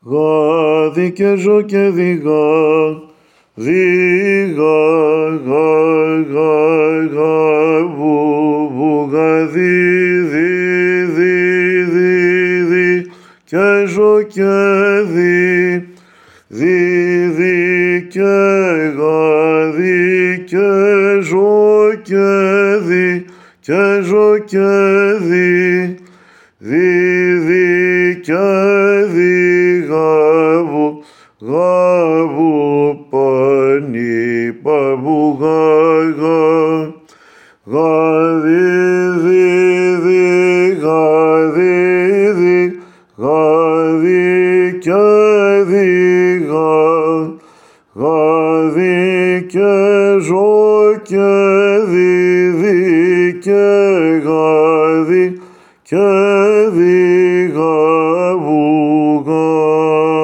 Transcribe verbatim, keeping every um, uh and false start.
Γάδι και ζω και διγά, διγά, γα, γα, γα, βου, βουγα, δι, δι, δι, δι, δι, και ζω και δι, δι, δι, και γα, δι, και ζω και δι, και ζω και δι, δι, δι, και δι, γαβου, γαβου, πανι, παβου, γα, γα, γα, δι, δι, δι, γα, δι, δι, γα, δι, και δι, γα, γα, δι, και ζω και δι, δι, και γα, δι, και δι, γα, βου, γα.